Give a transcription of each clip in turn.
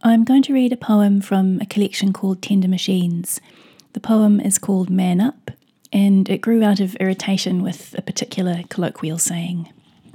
I'm going to read a poem from a collection called Tender Machines. The poem is called Man Up, and it grew out of irritation with a particular colloquial saying.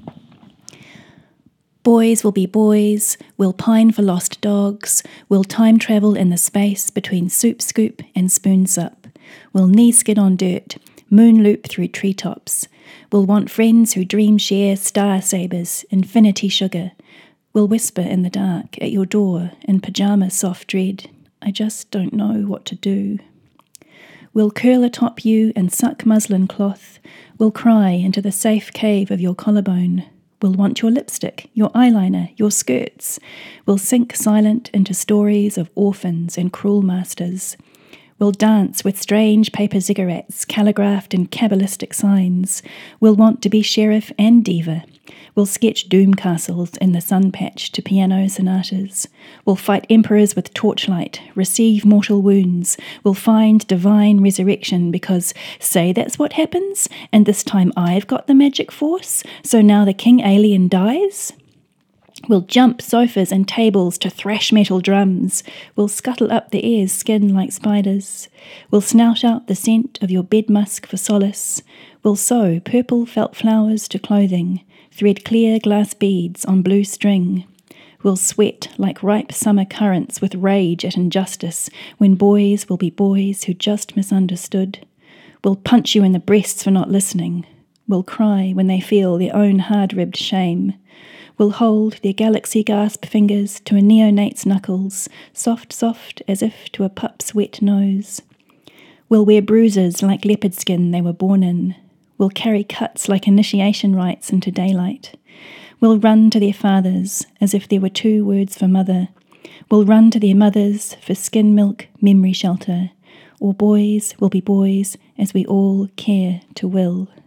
Boys will be boys, we'll pine for lost dogs, we'll time travel in the space between soup scoop and spoon sup, we'll knee skid on dirt, moon loop through treetops, we'll want friends who dream share star sabres, infinity sugar, we'll whisper in the dark at your door in pyjama soft dread, I just don't know what to do. We'll curl atop you and suck muslin cloth, we'll cry into the safe cave of your collarbone, we'll want your lipstick, your eyeliner, your skirts. We'll sink silent into stories of orphans and cruel masters. We'll dance with strange paper ziggurats calligraphed in Kabbalistic signs. We'll want to be sheriff and diva. We'll sketch doom castles in the sun patch to piano sonatas. We'll fight emperors with torchlight, receive mortal wounds. We'll find divine resurrection because, say that's what happens, and this time I've got the magic force, so now the king alien dies? We'll jump sofas and tables to thrash metal drums. We'll scuttle up the air's skin like spiders. We'll snout out the scent of your bed musk for solace. We'll sew purple felt flowers to clothing, thread clear glass beads on blue string. We'll sweat like ripe summer currents with rage at injustice when boys will be boys who just misunderstood. We'll punch you in the breasts for not listening. We'll cry when they feel their own hard-ribbed shame. We'll hold their galaxy gasp fingers to a neonate's knuckles, soft as if to a pup's wet nose. We'll wear bruises like leopard skin they were born in. We'll carry cuts like initiation rites into daylight. We'll run to their fathers as if there were 2 words for mother. We'll run to their mothers for skin milk, memory shelter. Or boys will be boys as we all care to will.